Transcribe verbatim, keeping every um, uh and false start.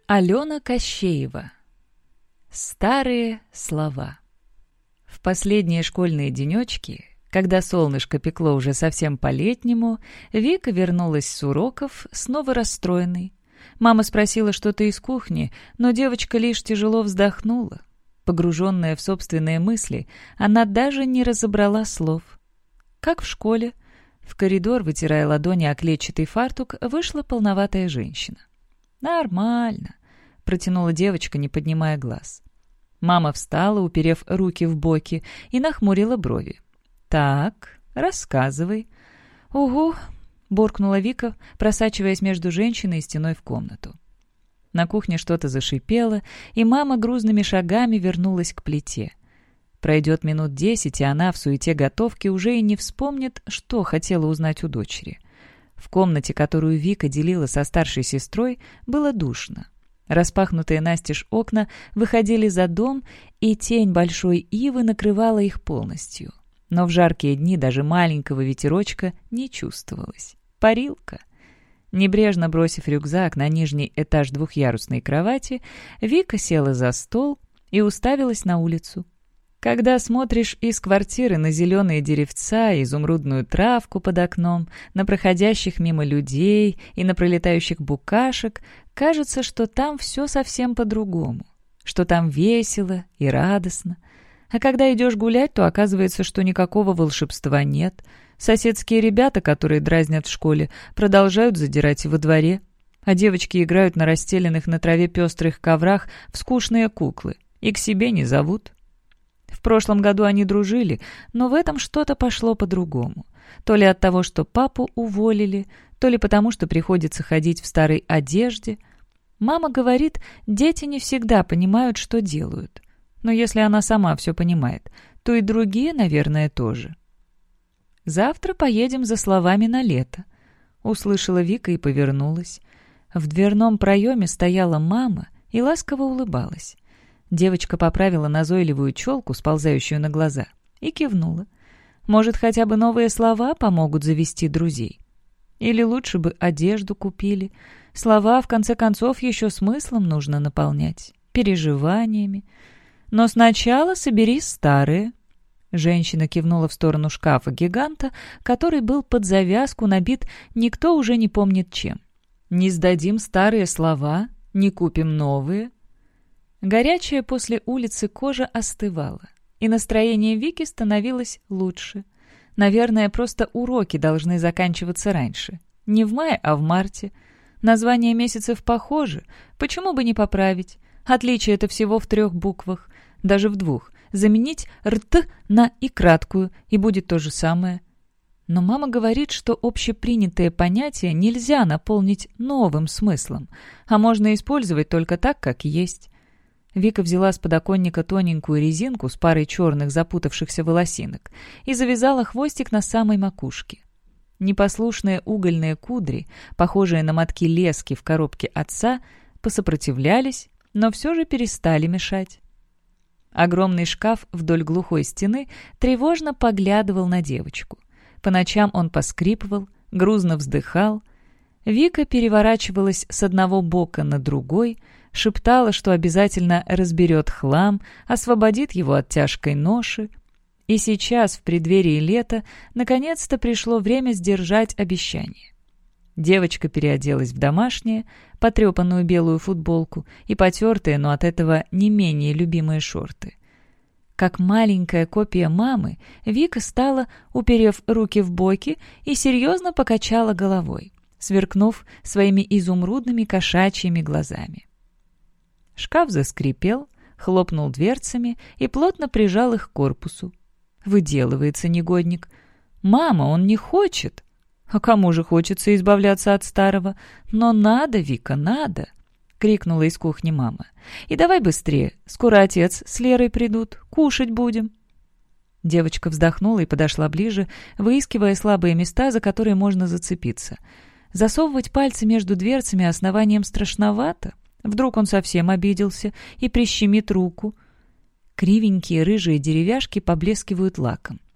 Алена Кощеева. Старые слова. В последние школьные денечки, когда солнышко пекло уже совсем по-летнему, Вика вернулась с уроков, снова расстроенной. Мама спросила что-то из кухни, но девочка лишь тяжело вздохнула. Погруженная в собственные мысли, она даже не разобрала слов. Как в школе. В коридор, вытирая ладони о клетчатый фартук, вышла полноватая женщина. «Нормально», — протянула девочка, не поднимая глаз. Мама встала, уперев руки в боки, и нахмурила брови. «Так, рассказывай». «Угу», — буркнула Вика, просачиваясь между женщиной и стеной в комнату. На кухне что-то зашипело, и мама грузными шагами вернулась к плите. Пройдет минут десять, и она в суете готовки уже и не вспомнит, что хотела узнать у дочери. В комнате, которую Вика делила со старшей сестрой, было душно. Распахнутые настежь окна выходили за дом, и тень большой ивы накрывала их полностью. Но в жаркие дни даже маленького ветерочка не чувствовалось. Парилка. Небрежно бросив рюкзак на нижний этаж двухъярусной кровати, Вика села за стол и уставилась на улицу. Когда смотришь из квартиры на зеленые деревца, изумрудную травку под окном, на проходящих мимо людей и на пролетающих букашек, кажется, что там все совсем по-другому, что там весело и радостно. А когда идешь гулять, то оказывается, что никакого волшебства нет. Соседские ребята, которые дразнят в школе, продолжают задирать во дворе, а девочки играют на расстеленных на траве пестрых коврах в скучные куклы и к себе не зовут. В прошлом году они дружили, но в этом что-то пошло по-другому. То ли от того, что папу уволили, то ли потому, что приходится ходить в старой одежде. Мама говорит, дети не всегда понимают, что делают. Но если она сама все понимает, то и другие, наверное, тоже. «Завтра поедем за словами на лето», — услышала Вика и повернулась. В дверном проеме стояла мама и ласково улыбалась. Девочка поправила назойливую челку, сползающую на глаза, и кивнула. Может, хотя бы новые слова помогут завести друзей? Или лучше бы одежду купили? Слова, в конце концов, еще смыслом нужно наполнять, переживаниями. Но сначала собери старые. Женщина кивнула в сторону шкафа-гиганта, который был под завязку набит никто уже не помнит чем. «Не сдадим старые слова, не купим новые». Горячая после улицы кожа остывала, и настроение Вики становилось лучше. Наверное, просто уроки должны заканчиваться раньше. Не в мае, а в марте. Названия месяцев похожи, почему бы не поправить? Отличие это всего в трех буквах, даже в двух. Заменить «рт» на «и» краткую, и будет то же самое. Но мама говорит, что общепринятые понятия нельзя наполнить новым смыслом, а можно использовать только так, как есть. Вика взяла с подоконника тоненькую резинку с парой черных запутавшихся волосинок и завязала хвостик на самой макушке. Непослушные угольные кудри, похожие на мотки лески в коробке отца, посопротивлялись, но все же перестали мешать. Огромный шкаф вдоль глухой стены тревожно поглядывал на девочку. По ночам он поскрипывал, грузно вздыхал. Вика переворачивалась с одного бока на другой, шептала, что обязательно разберет хлам, освободит его от тяжкой ноши. И сейчас, в преддверии лета, наконец-то пришло время сдержать обещание. Девочка переоделась в домашнее, потрепанную белую футболку и потертые, но от этого не менее любимые шорты. Как маленькая копия мамы, Вика стала, уперев руки в боки, и серьезно покачала головой, сверкнув своими изумрудными кошачьими глазами. Шкаф заскрипел, хлопнул дверцами и плотно прижал их к корпусу. Выделывается негодник. «Мама, он не хочет!» «А кому же хочется избавляться от старого? Но надо, Вика, надо!» — крикнула из кухни мама. «И давай быстрее, скоро отец с Лерой придут, кушать будем!» Девочка вздохнула и подошла ближе, выискивая слабые места, за которые можно зацепиться. Засовывать пальцы между дверцами основанием страшновато. Вдруг он совсем обиделся и прищемит руку. Кривенькие рыжие деревяшки поблескивают лаком.